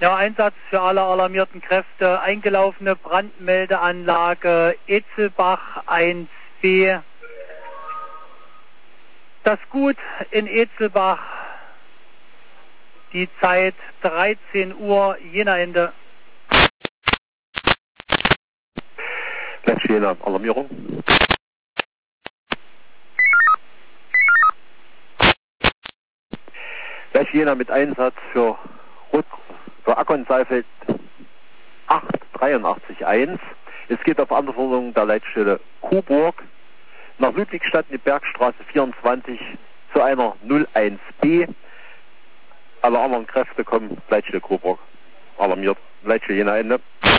Ja, Einsatz für alle alarmierten Kräfte. Eingelaufene Brandmeldeanlage Etzelbach 1b. Das Gut in Etzelbach. Die Zeit 13 Uhr, Jena-Ende. Jena, Alarmierung. Jena mit Einsatz für Akkon Saalfeld 883-1. Es geht auf Anforderung der Leitstelle Coburg nach Ludwigstadt in die Bergstraße 24 zu einer 01B. Alle anderen Kräfte kommen, Leitstelle Coburg. Alarmiert, Leitstelle Jena Ende.